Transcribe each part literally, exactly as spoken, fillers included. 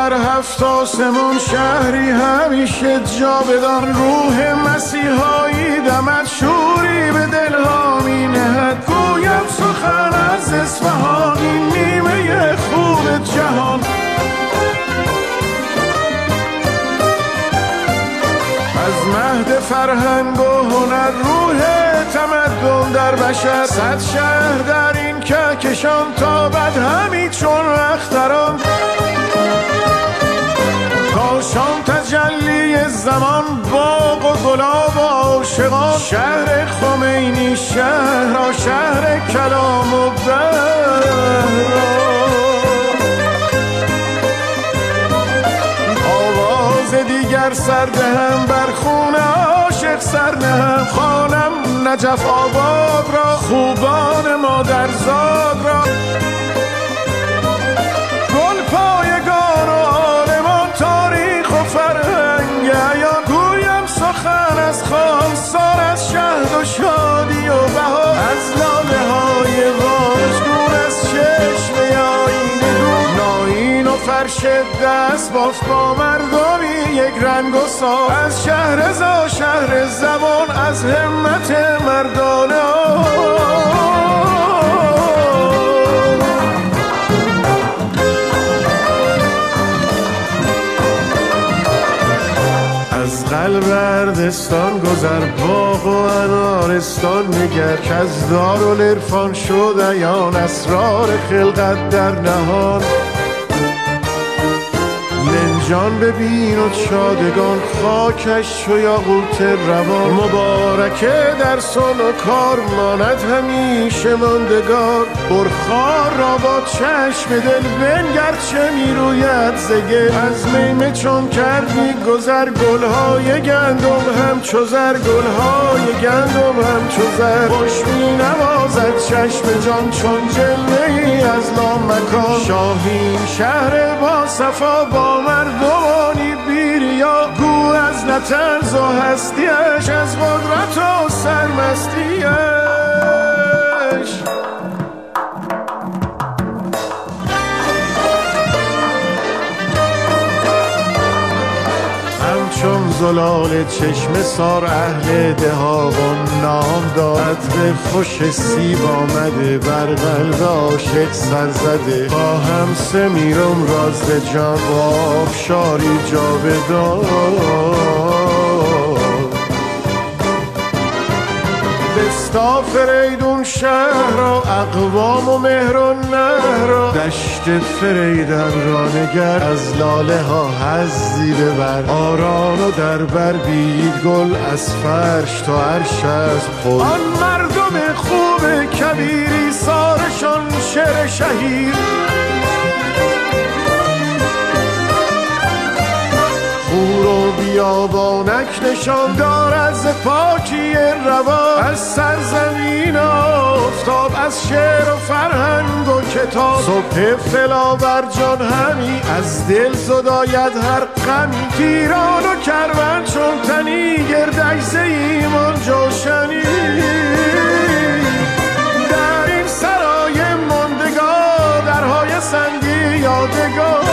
در هفت آسمون شهری همیشه جا بدان، روح مسیحایی دمد شوری به دلها می نهد. گویم سخن از اصفهان، این نیمه خوب جهان. از مهد فرهنگ و هنر روح تمدن در بشر، صد شهر در این کهکشان تابد همی چون اختران. کاشان تجلی زمان باغ و گلاب و عاشقان، شهر خمینی شهر شهر کلام و بهرام. آواز دیگر سردهم بر خون عاشق سر نهم، خوانم نجف آباد را خوبان مادرزاد را. گل پایگان و عالمان تاریخ و فرهنگ عیان، گویم سخن از خانسار از شهد و شادی و بهار. از لاله های واژگون از چشم آیینه دون، ناین و فرش دست باف با مردمی یک رنگ و ساز. از شهر زا شهر زبان، از همت مردانه از قلب اردستان گذر باغ و انارستان نگر، که از دارالعرفان شد عیان اسرار خلقت در نهان. لنجان ببین و شادگان خاکش چو یاقوت روان، مبارکه در صنع و کار ماند همیشه ماندگار. برخار را با چشم دل بنگر چه میروید زگل، از میمه چون کردی گذر گلهای گندم همچو زر، گلهای گندم همچو زر. خوش می نوازد چشم جان چون جلوه ای از لامکان، شاهین شهر با صفا با مردمانی بیریا. گو از نطنز و هستیش، از قدرت و سرمستیش. همچون زلال چشم سار اهل دهاوان نام دارد، به خوش سیب آمده بر قلب عاشق سر زده. خواهم سمیرم راز جان و آبشاری جاودان. بستا فریدون شهر را اقوام و مهر و نهر را، دشت فریدن را نگر از لاله ها حظی ببر. آران و در بر بید گل از فرش تا عرش از پل، آن مردم خوب کبیری سارشان شعر شهیر. خور و بیابانک نشان دارد ز پاکی روان، از سرزمین آفتاب از شعر و فرهنگ و کتاب. صبح فلاور جان همی از دل زداید هر غمی، پیران و کرون چون تنی گردش ز ایمان جوشنی. در این سرای ماندگار درهای سنگی یادگار،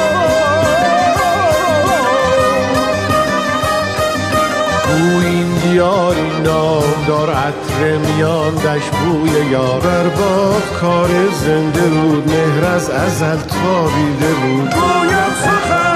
او این دیاری نام دار عطر میاندش بوی یار. بر باد کار زنده رود مهر از ازل تابیده بود. گویم سخن